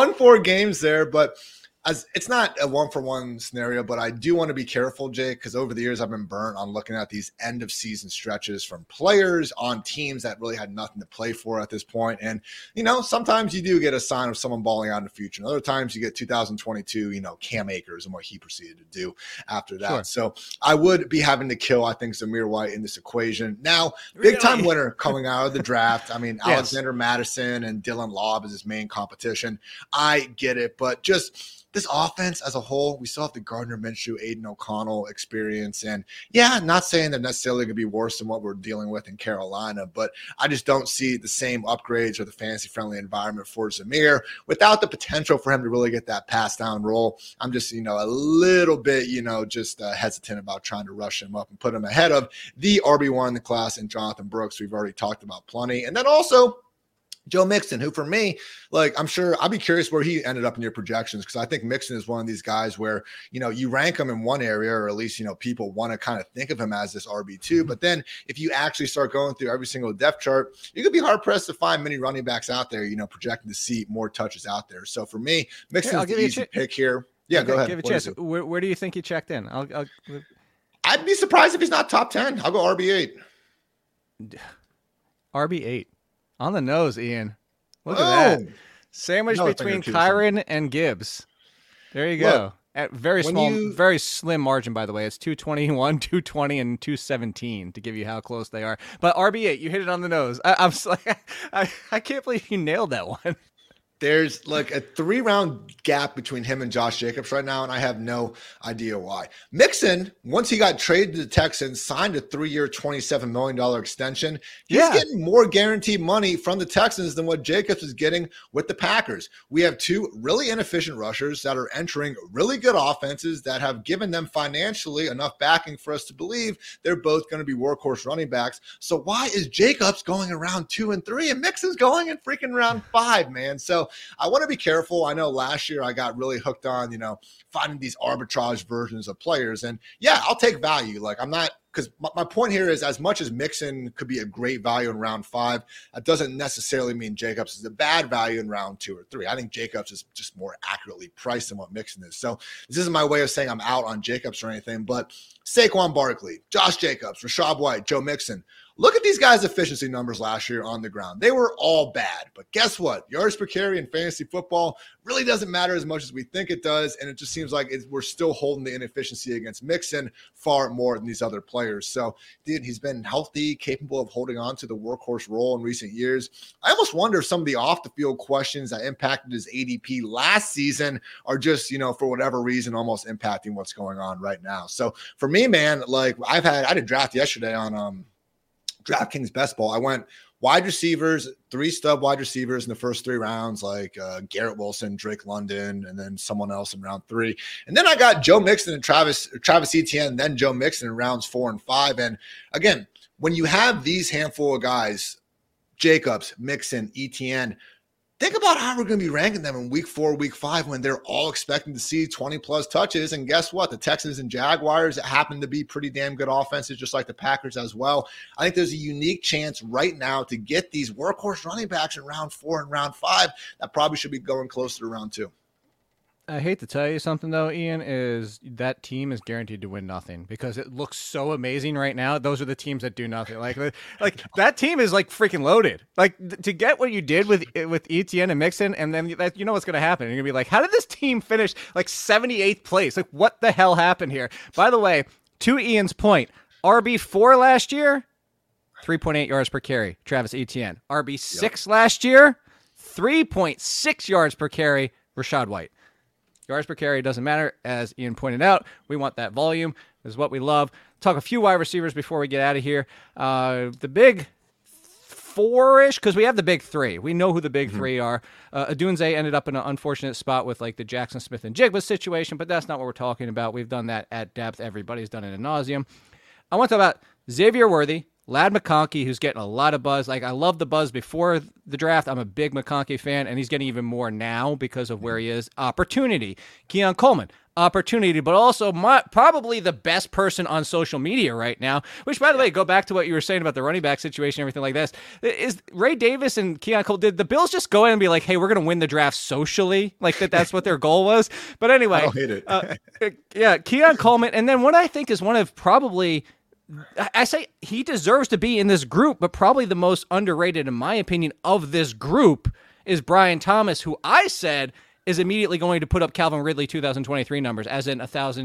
S7: 4 games there. But it's not a 1-for-1 scenario, but I do want to be careful, Jake, because over the years I've been burnt on looking at these end of season stretches from players on teams that really had nothing to play for at this point. And, sometimes you do get a sign of someone balling out in the future. And other times you get 2022, Cam Akers and what he proceeded to do after that. Sure. So I would be having to kill, I think, Zamir White in this equation. Now, big time winner coming out of the draft. I mean, yes. Alexander Madison and Dylan Lobb is his main competition. I get it, but just this offense as a whole, we still have the Gardner Minshew, Aiden O'Connell experience. And yeah, not saying they're necessarily going to be worse than what we're dealing with in Carolina, but I just don't see the same upgrades or the fantasy-friendly environment for Zamir without the potential for him to really get that pass-down role. I'm just, a little bit, just hesitant about trying to rush him up and put him ahead of the RB1 in the class and Jonathan Brooks. We've already talked about plenty. And then also Joe Mixon, who for me, I'm sure I'll be curious where he ended up in your projections, because I think Mixon is one of these guys where, you rank him in one area, or at least, people want to kind of think of him as this RB2. But then if you actually start going through every single depth chart, you could be hard pressed to find many running backs out there, projecting to see more touches out there. So for me, Mixon's the easy pick here. Yeah, go ahead.
S6: Give it a chance. Where do you think he checked in?
S7: I'd be surprised if he's not top 10. I'll go RB8.
S6: RB8. On the nose, Ian. Look at that. Sandwich between Kyren and Gibbs. There you go. Look, at very small, very slim margin, by the way. It's 221, 220, and 217 to give you how close they are. But RB8, you hit it on the nose. I can't believe you nailed that one.
S7: There's like a 3-round gap between him and Josh Jacobs right now, and I have no idea why. Mixon, once he got traded to the Texans, signed a 3-year, $27 million extension. He's getting more guaranteed money from the Texans than what Jacobs is getting with the Packers. We have 2 really inefficient rushers that are entering really good offenses that have given them financially enough backing for us to believe they're both going to be workhorse running backs. So why is Jacobs going around 2 and 3 and Mixon's going in freaking round 5, man? So I want to be careful. I know last year I got really hooked on, finding these arbitrage versions of players. And yeah, I'll take value. Like, I'm not because my point here is, as much as Mixon could be a great value in round 5, that doesn't necessarily mean Jacobs is a bad value in round 2 or 3. I think Jacobs is just more accurately priced than what Mixon is. So this isn't my way of saying I'm out on Jacobs or anything, but Saquon Barkley, Josh Jacobs, Rachaad White, Joe Mixon. Look at these guys' efficiency numbers last year on the ground. They were all bad. But guess what? Yards per carry in fantasy football really doesn't matter as much as we think it does. And it just seems like we're still holding the inefficiency against Mixon far more than these other players. So, dude, he's been healthy, capable of holding on to the workhorse role in recent years. I almost wonder if some of the off-the-field questions that impacted his ADP last season are just, for whatever reason, almost impacting what's going on right now. So, for me, man, like I did a draft yesterday on DraftKings Best Ball. I went wide receivers, 3 stub wide receivers in the first 3 rounds, like Garrett Wilson, Drake London, and then someone else in round 3. And then I got Joe Mixon and Travis Etienne, and then Joe Mixon in rounds 4 and 5. And again, when you have these handful of guys, Jacobs, Mixon, Etienne, think about how we're going to be ranking them in week 4, week 5, when they're all expecting to see 20-plus touches. And guess what? The Texans and Jaguars happen to be pretty damn good offenses, just like the Packers as well. I think there's a unique chance right now to get these workhorse running backs in round 4 and round 5 that probably should be going closer to round 2.
S6: I hate to tell you something, though, Ian, is that team is guaranteed to win nothing because it looks so amazing right now. Those are the teams that do nothing. Like that team is like freaking loaded. Like to get what you did with Etienne and Mixon, and then you know what's going to happen. You're going to be like, how did this team finish like 78th place? Like what the hell happened here? By the way, to Ian's point, RB4 last year, 3.8 yards per carry, Travis Etienne. RB6 last year, 3.6 yards per carry, Rachaad White. Yards per carry doesn't matter. As Ian pointed out, we want that volume. This is what we love. Talk a few wide receivers before we get out of here. The big 4-ish, because we have the big 3. We know who the big 3 are. Adunze ended up in an unfortunate spot with like the Jackson Smith and Jigba situation, but that's not what we're talking about. We've done that at depth. Everybody's done it ad nauseum. I want to talk about Xavier Worthy, Ladd McConkey, who's getting a lot of buzz. Like, I loved the buzz before the draft. I'm a big McConkey fan, and he's getting even more now because of where he is. Opportunity. Keon Coleman. Opportunity, but also probably the best person on social media right now, which, by the way, go back to what you were saying about the running back situation, everything like this. Is Ray Davis and Keon Coleman, did the Bills just go in and be like, hey, we're going to win the draft socially? Like that's what their goal was? But anyway.
S7: I don't hate it.
S6: Keon Coleman. And then what I think is one of probably, I say he deserves to be in this group, but probably the most underrated, in my opinion, of this group is Brian Thomas, who I said is immediately going to put up Calvin Ridley 2023 numbers, as in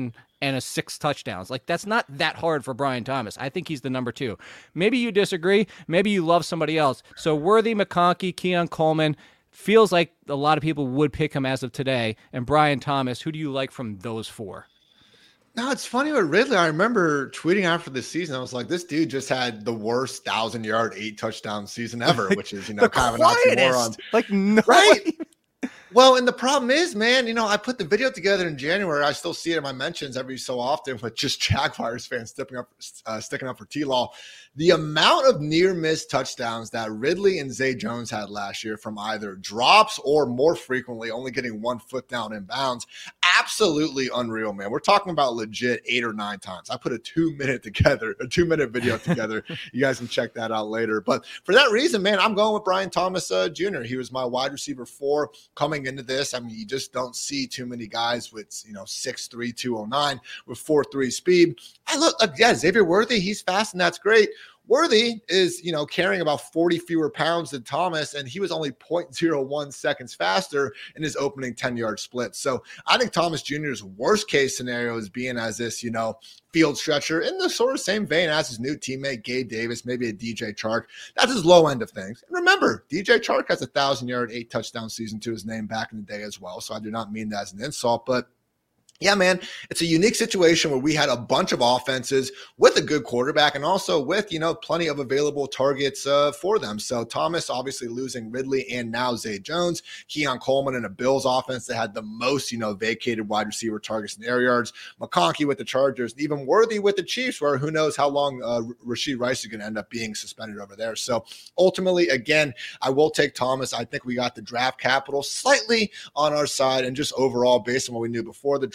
S6: 1,006 touchdowns. Like, that's not that hard for Brian Thomas. I think he's the number 2. Maybe you disagree. Maybe you love somebody else. So Worthy, McConkey, Keon Coleman, feels like a lot of people would pick him as of today. And Brian Thomas, who do you like from those 4?
S7: No, it's funny with Ridley. I remember tweeting after the season. I was like, this dude just had the worst 1,000-yard, 8-touchdown season ever, which is, kind of an oxymoron.
S6: Like, no.
S7: Right? Well, and the problem is, man, I put the video together in January. I still see it in my mentions every so often with just Jaguars fans sticking up for T-Law. The amount of near-miss touchdowns that Ridley and Zay Jones had last year from either drops or more frequently only getting 1 foot down in bounds, absolutely unreal, man. We're talking about legit 8 or 9 times. I put a 2-minute video together. You guys can check that out later. But for that reason, man, I'm going with Brian Thomas Jr. He was my wide receiver 4 coming into this. I mean, you just don't see too many guys with, 6'3", 209 with 4.3 speed. Xavier Worthy, he's fast, and that's great. Worthy is, carrying about 40 fewer pounds than Thomas, and he was only 0.01 seconds faster in his opening 10-yard split. So I think Thomas Jr.'s worst case scenario is being as this, field stretcher in the sort of same vein as his new teammate, Gabe Davis, maybe a DJ Chark. That's his low end of things. And remember, DJ Chark has a 1,000-yard, 8-touchdown season to his name back in the day as well. So I do not mean that as an insult, but yeah, man, it's a unique situation where we had a bunch of offenses with a good quarterback and also with, plenty of available targets for them. So Thomas obviously losing Ridley and now Zay Jones, Keon Coleman in a Bills offense that had the most, vacated wide receiver targets and air yards, McConkey with the Chargers, and even Worthy with the Chiefs, where who knows how long Rashee Rice is going to end up being suspended over there. So ultimately, again, I will take Thomas. I think we got the draft capital slightly on our side, and just overall, based on what we knew before the draft,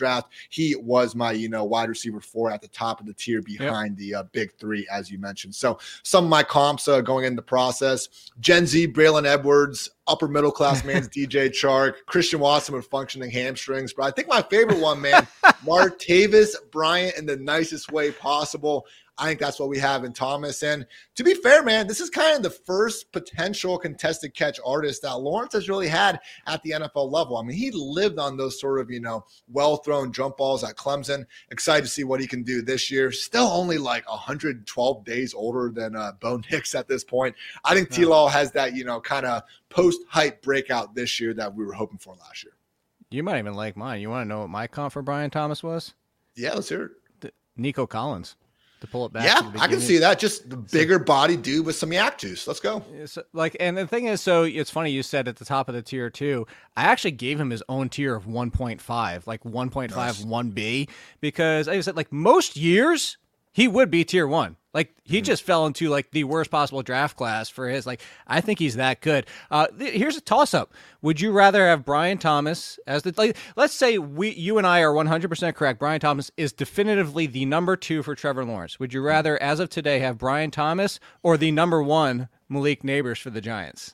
S7: draft, he was my, wide receiver 4 at the top of the tier behind the big 3, as you mentioned. So some of my comps going in the process, Gen Z, Braylon Edwards, upper middle class man's DJ Chark, Christian Watson with functioning hamstrings. But I think my favorite one, man, Martavis Bryant in the nicest way possible. I think that's what we have in Thomas. And to be fair, man, this is kind of the first potential contested catch artist that Lawrence has really had at the NFL level. I mean, he lived on those sort of, well-thrown jump balls at Clemson. Excited to see what he can do this year. Still only like 112 days older than Bo Nix at this point. I think T-Law has that, kind of post-hype breakout this year that we were hoping for last year.
S6: You might even like mine. You want to know what my comp for Brian Thomas was?
S7: Yeah, let's hear it.
S6: Nico Collins. To pull it back.
S7: Yeah, I can see that. Just the bigger body dude with some yak juice. Let's go.
S6: And the thing is, so it's funny you said at the top of the tier 2, I actually gave him his own tier of 1.5, like 1.5, nice. 1B, because I said, like, most years he would be tier 1. Like, he just fell into, like, the worst possible draft class for his. Like, I think he's that good. Here's a toss-up. Would you rather have Brian Thomas as the, like, let's say you and I are 100% correct. Brian Thomas is definitively the number 2 for Trevor Lawrence. Would you rather, as of today, have Brian Thomas or the number 1 Malik Nabers for the Giants?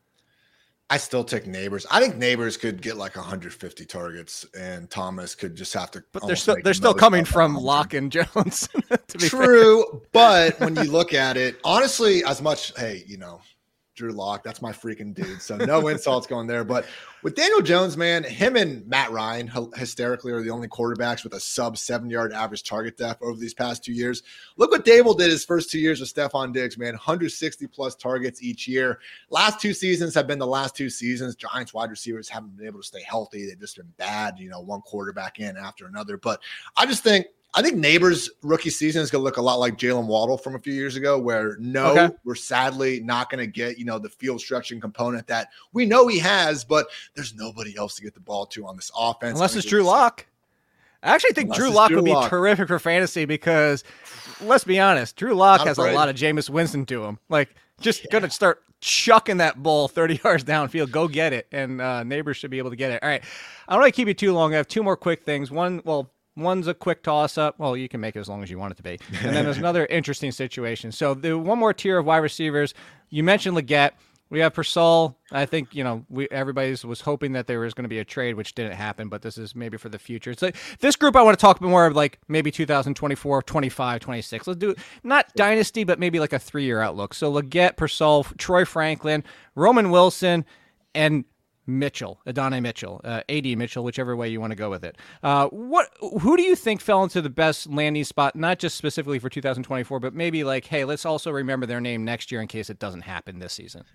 S7: I still take Nabers. I think Nabers could get like 150 targets, and Thomas could just have to.
S6: But they're still coming from Locke and Jones.
S7: True, but when you look at it, honestly, as much, hey, Drew Lock, that's my freaking dude. So no insults going there. But with Daniel Jones, man, him and Matt Ryan hysterically are the only quarterbacks with a sub 7-yard average target depth over these past 2 years. Look what Dable did his first 2 years with Stephon Diggs, man, 160 plus targets each year. Last 2 seasons have been the last 2 seasons. Giants wide receivers haven't been able to stay healthy. They've just been bad, one quarterback in after another. But I think Nabers' rookie season is going to look a lot like Jalen Waddle from a few years ago, where we're sadly not going to get, the field stretching component that we know he has, but there's nobody else to get the ball to on this offense.
S6: Unless it's Drew Lock. I actually think Drew Lock would be terrific for fantasy because, let's be honest, Drew Lock has a lot of Jameis Winston to him. Like, just going to start chucking that ball 30 yards downfield. Go get it. And Nabers should be able to get it. All right. I don't want to keep you too long. I have 2 more quick things. One's a quick toss-up. Well, you can make it as long as you want it to be. And then there's another interesting situation. So the one more tier of wide receivers. You mentioned Leggett. We have Purcell. I think, everybody was hoping that there was going to be a trade, which didn't happen, but this is maybe for the future. It's like this group I want to talk more of, like maybe 2024, 25, 26. Let's do it. Not dynasty, but maybe like a 3-year outlook. So Leggett, Purcell, Troy Franklin, Roman Wilson, and Adonai Mitchell, AD Mitchell, whichever way you want to go with it. Who do you think fell into the best landing spot, not just specifically for 2024, but maybe like, hey, let's also remember their name next year in case it doesn't happen this season?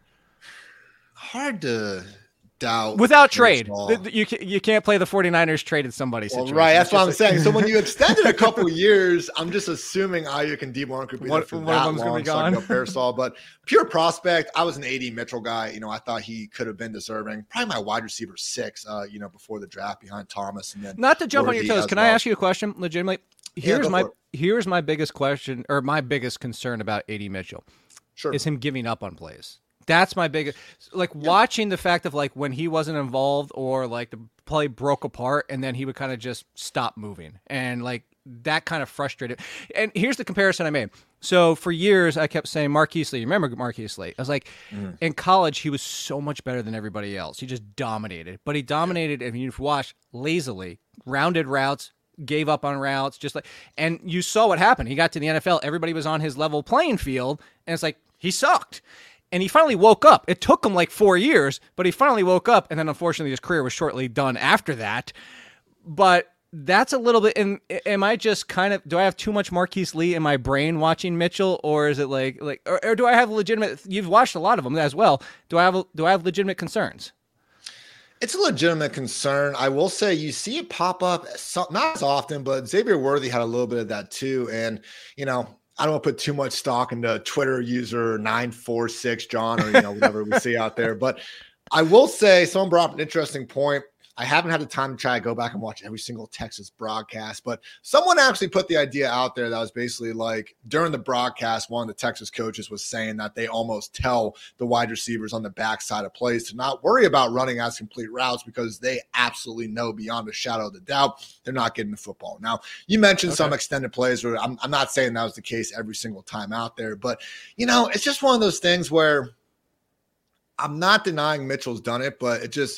S7: Hard to doubt.
S6: Without trade. You can't play the 49ers traded somebody situation.
S7: Right, that's what I'm saying. So when you extended a couple years, I'm just assuming Ayuk and Demarcus could be there for that long. Gonna be gone. Parasol, but pure prospect, I was an AD Mitchell guy. I thought he could have been deserving. Probably my wide receiver 6, before the draft behind Thomas. And then
S6: not to jump on your toes, can I ask you a question legitimately? Here's my biggest question, or my biggest concern about AD Mitchell.
S7: Sure.
S6: Is him giving up on plays. That's my biggest, watching the fact of like when he wasn't involved or like the play broke apart and then he would kind of just stop moving and like that kind of frustrated. And here's the comparison I made. So for years I kept saying Marquise Lee. Remember Marquise Lee? I was like, in college he was so much better than everybody else. He just dominated, but he dominated. If you watch lazily, rounded routes, gave up on routes, and you saw what happened. He got to the NFL. Everybody was on his level playing field, and it's like he sucked. And he finally woke up. It took him like 4 years, but he finally woke up. And then unfortunately his career was shortly done after that. But that's a little bit, and am I just do I have too much Marquise Lee in my brain watching Mitchell? Or is it or do I have legitimate, you've watched a lot of them as well. Do I have legitimate concerns?
S7: It's a legitimate concern. I will say you see it pop up, not as often, but Xavier Worthy had a little bit of that too. And, I don't want to put too much stock into Twitter user 946 John or whatever we see out there. But I will say someone brought up an interesting point. I haven't had the time to try to go back and watch every single Texas broadcast, but someone actually put the idea out there that was basically like during the broadcast, one of the Texas coaches was saying that they almost tell the wide receivers on the backside of plays to not worry about running as complete routes because they absolutely know beyond a shadow of a doubt they're not getting the football. Now, you mentioned some extended plays where I'm not saying that was the case every single time out there, but, it's just one of those things where I'm not denying Mitchell's done it, but it just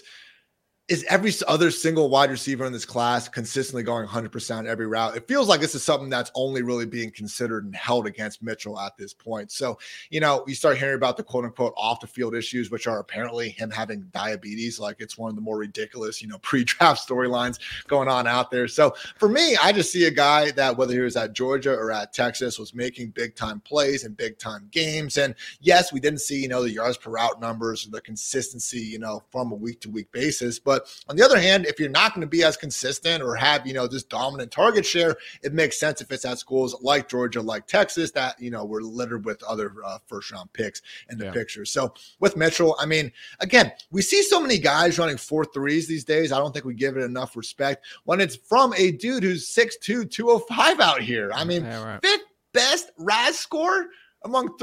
S7: is every other single wide receiver in this class consistently going 100% every route. It feels like this is something that's only really being considered and held against Mitchell at this point. So, you start hearing about the quote unquote off the field issues, which are apparently him having diabetes. Like it's one of the more ridiculous, pre-draft storylines going on out there. So for me, I just see a guy that whether he was at Georgia or at Texas was making big time plays in big time games. And yes, we didn't see, the yards per route numbers or the consistency, from a week to week basis. But on the other hand, if you're not going to be as consistent or have, this dominant target share, it makes sense if it's at schools like Georgia, like Texas, that, were littered with other first round picks in the picture. So with Mitchell, again, we see so many guys running 4.3s these days. I don't think we give it enough respect when it's from a dude who's 6'2", 205 out here. Fifth best RAS score among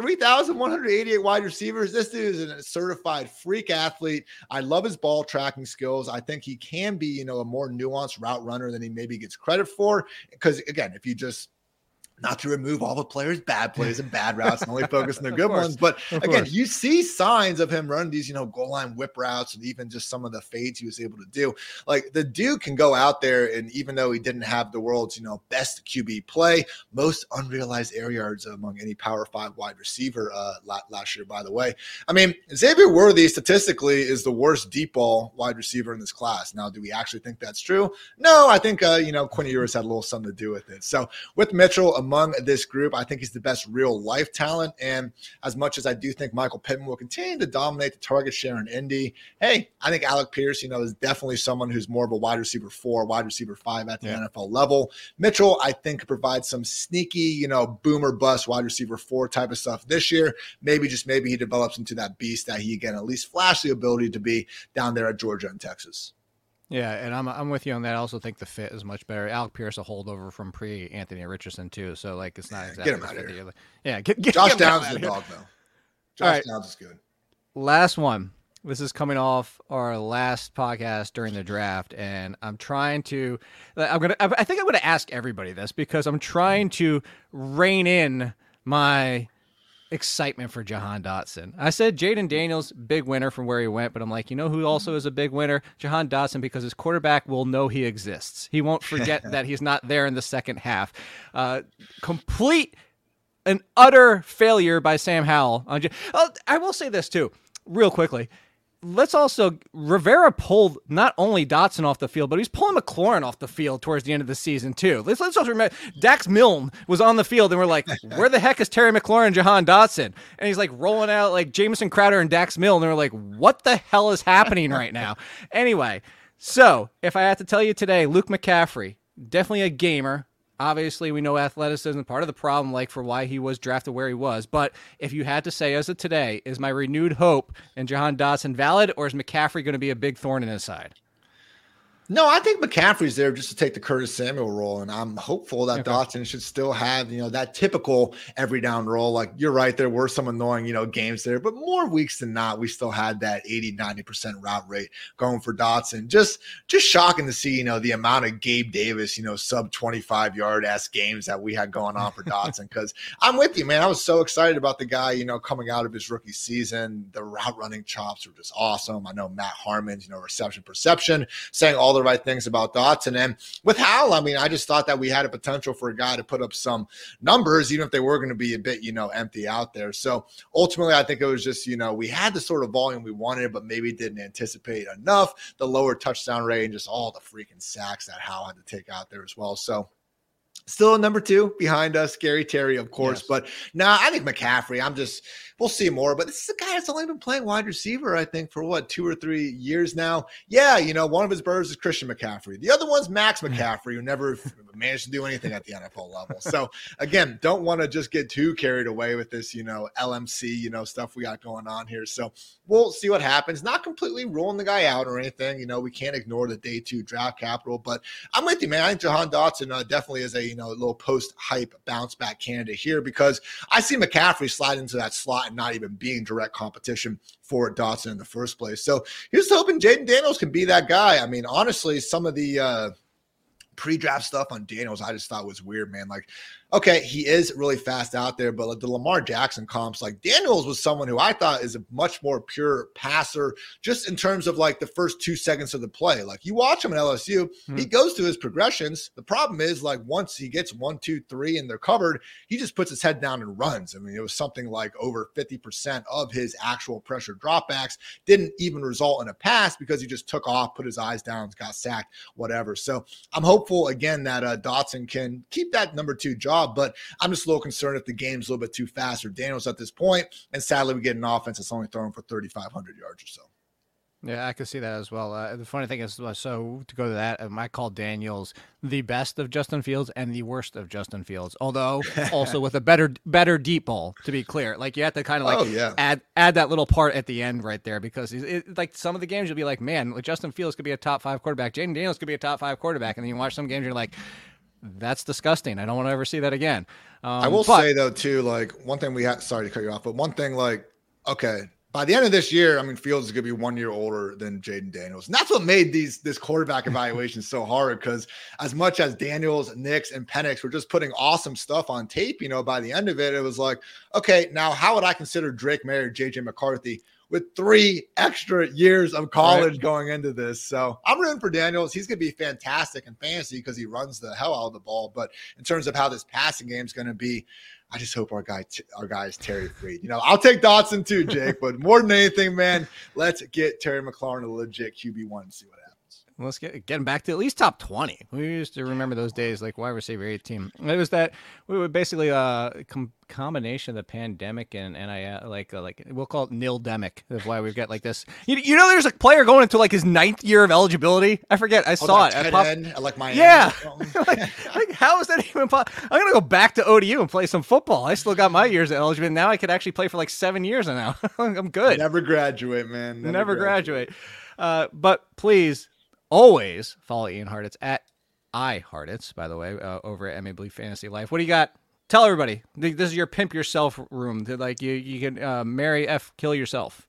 S7: 3,188 wide receivers. This dude is a certified freak athlete. I love his ball tracking skills. I think he can be, a more nuanced route runner than he maybe gets credit for. Because again, if you just not to remove all the players' bad plays and bad routes and only focus on the good ones. But again, you see signs of him running these, goal line whip routes and even just some of the fades he was able to do. Like the dude can go out there and even though he didn't have the world's, best QB play, most unrealized air yards among any Power 5 wide receiver last year, by the way. Xavier Worthy statistically is the worst deep ball wide receiver in this class. Now, do we actually think that's true? No, I think, Quinn Ewers had a little something to do with it. So with Mitchell, among this group, I think he's the best real life talent. And as much as I do think Michael Pittman will continue to dominate the target share in Indy, hey, I think Alec Pierce, is definitely someone who's more of a wide receiver 4, wide receiver 5 at the NFL level. Mitchell, I think, could provide some sneaky, boomer bust wide receiver 4 type of stuff this year. Maybe he develops into that beast that he, again, at least flash the ability to be down there at Georgia and Texas.
S6: Yeah, and I'm with you on that. I also think the fit is much better. Alec Pierce a holdover from pre-Anthony Richardson too, so it's not exactly.
S7: Get him out of here.
S6: Yeah,
S7: Josh Downs is the dog though. Josh Downs is good.
S6: Last one. This is coming off our last podcast during the draft, and I think I'm gonna ask everybody this because I'm trying to rein in my excitement for Jahan Dotson. I said Jaden Daniels, big winner from where he went, but I'm like, who also is a big winner? Jahan Dotson, because his quarterback will know he exists. He won't forget that he's not there in the second half. Complete and utter failure by Sam Howell. I will say this too, real quickly. Rivera pulled not only Dotson off the field, but he's pulling McLaurin off the field towards the end of the season too. Let's also remember Dax Milne was on the field and we're like, where the heck is Terry McLaurin and Jahan Dotson? And he's like rolling out like Jamison Crowder and Dax Milne. And we're like, what the hell is happening right now? Anyway, so if I had to tell you today, Luke McCaffrey, definitely a gamer. Obviously, we know athleticism is part of the problem, for why he was drafted where he was. But if you had to say, as of today, is my renewed hope in Jahan Dotson valid, or is McCaffrey going to be a big thorn in his side?
S7: No, I think McCaffrey's there just to take the Curtis Samuel role, and I'm hopeful that Dotson should still have, that typical every down role. Like, you're right, there were some annoying, games there, but more weeks than not, we still had that 80, 90% route rate going for Dotson. Just shocking to see, the amount of Gabe Davis, sub 25-yard-esque games that we had going on for Dotson, because I'm with you, man. I was so excited about the guy, coming out of his rookie season. The route running chops were just awesome. I know Matt Harmon's, reception perception, saying all the right things about Dotson. And with Howell, I just thought that we had a potential for a guy to put up some numbers, even if they were going to be a bit, empty out there. So ultimately, I think it was just, we had the sort of volume we wanted, but maybe didn't anticipate enough. The lower touchdown rate and just all the freaking sacks that Howell had to take out there as well. So still number 2 behind us, Scary Terry, of course. Yes. But I think McCaffrey, we'll see more. But this is a guy that's only been playing wide receiver, I think, for 2 or 3 years now. Yeah, one of his brothers is Christian McCaffrey. The other one's Max McCaffrey, who never managed to do anything at the NFL level. So again, don't want to just get too carried away with this, LMC, stuff we got going on here. So we'll see what happens. Not completely ruling the guy out or anything. We can't ignore the day 2 draft capital, but I'm with you, man. I think Jahan Dotson definitely is a, little post-hype bounce back candidate here, because I see McCaffrey slide into that slot and not even being direct competition for Dotson in the first place. So here's hoping Jaden Daniels can be that guy. I mean, honestly, some of the pre-draft stuff on Daniels I just thought was weird, man. Like, okay, he is really fast out there, but like the Lamar Jackson comps, like Daniels was someone who I thought is a much more pure passer, just in terms of like the first 2 seconds of the play. Like you watch him at LSU, he goes through his progressions. The problem is, like, once he gets 1, 2, 3 and they're covered, he just puts his head down and runs. I mean, it was something like over 50% of his actual pressure dropbacks didn't even result in a pass because he just took off, put his eyes down, got sacked, whatever. So I'm hopeful again that Dotson can keep that number 2 job. But I'm just a little concerned if the game's a little bit too fast for Daniels at this point. And sadly, we get an offense that's only throwing for 3,500 yards or so.
S6: Yeah, I can see that as well. The funny thing is, so to go to that, I call Daniels the best of Justin Fields and the worst of Justin Fields, although also with a better deep ball, to be clear. Like you have to kind of add that little part at the end right there, because like some of the games you'll be like, man, like Justin Fields could be a top 5 quarterback. Jaden Daniels could be a top 5 quarterback. And then you watch some games, you're like, that's disgusting. I don't want to ever see that again.
S7: I will say though, too, like one thing sorry to cut you off, but one thing, like, okay, by the end of this year, I mean, Fields is going to be 1 year older than Jaden Daniels. And that's what made this quarterback evaluation so hard, because as much as Daniels, Nix, and Penix were just putting awesome stuff on tape, by the end of it, it was like, okay, now how would I consider Drake May or JJ McCarthy with 3 extra years of college going into this? So I'm rooting for Daniels. He's going to be fantastic in fantasy because he runs the hell out of the ball. But in terms of how this passing game is going to be, I just hope our guy is Terry Freed. I'll take Dotson too, Jake, but more than anything, man, let's get Terry McLaurin a legit QB1 and see what happens.
S6: Let's get him back to at least top 20. We used to remember those days, like wide receiver 18. It was that we would basically combination of the pandemic and like we'll call it nil-demic. That's why we've got like this. There's a player going into like his 9th year of eligibility. I forget. I saw it.
S7: I like Miami.
S6: Yeah. like how is that even possible? I'm gonna go back to ODU and play some football. I still got my years of eligibility. Now I could actually play for like 7 years now. I'm good.
S7: Never graduate, man.
S6: Never graduate. But please, always follow Ian Hartitz at iHartitz, by the way, over at MLB Fantasy Life. What do you got? Tell everybody. This is your pimp yourself room. Like you can marry kill yourself.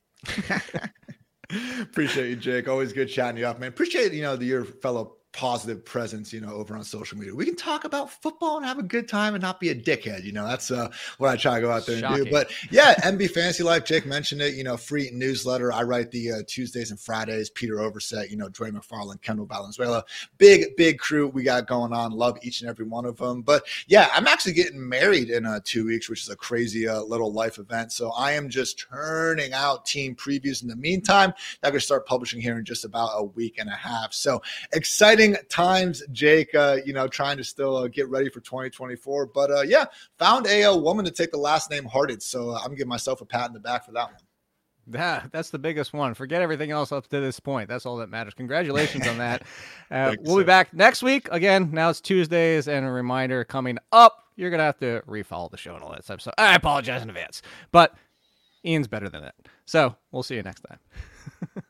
S7: Appreciate you, Jake. Always good chatting you up, man. Appreciate your fellow positive presence, over on social media. We can talk about football and have a good time and not be a dickhead. That's what I try to go out there and do. But yeah, MB Fantasy Life, Jake mentioned it, free newsletter. I write the Tuesdays and Fridays, Peter Overset, Dre McFarland, Kendall Valenzuela, big crew we got going on. Love each and every one of them. But yeah, I'm actually getting married in 2 weeks, which is a crazy little life event. So I am just turning out team previews in the meantime. I'm going to start publishing here in just about a week and a half. So exciting times, Jake, trying to still get ready for 2024. But found a woman to take the last name Hartitz. So I'm giving myself a pat in the back for that one.
S6: That's the biggest one. Forget everything else up to this point. That's all that matters. Congratulations on that. We'll be back next week. Again, now it's Tuesdays, and a reminder coming up, you're going to have to refollow the show and all that stuff. So I apologize in advance. But Ian's better than that. So we'll see you next time.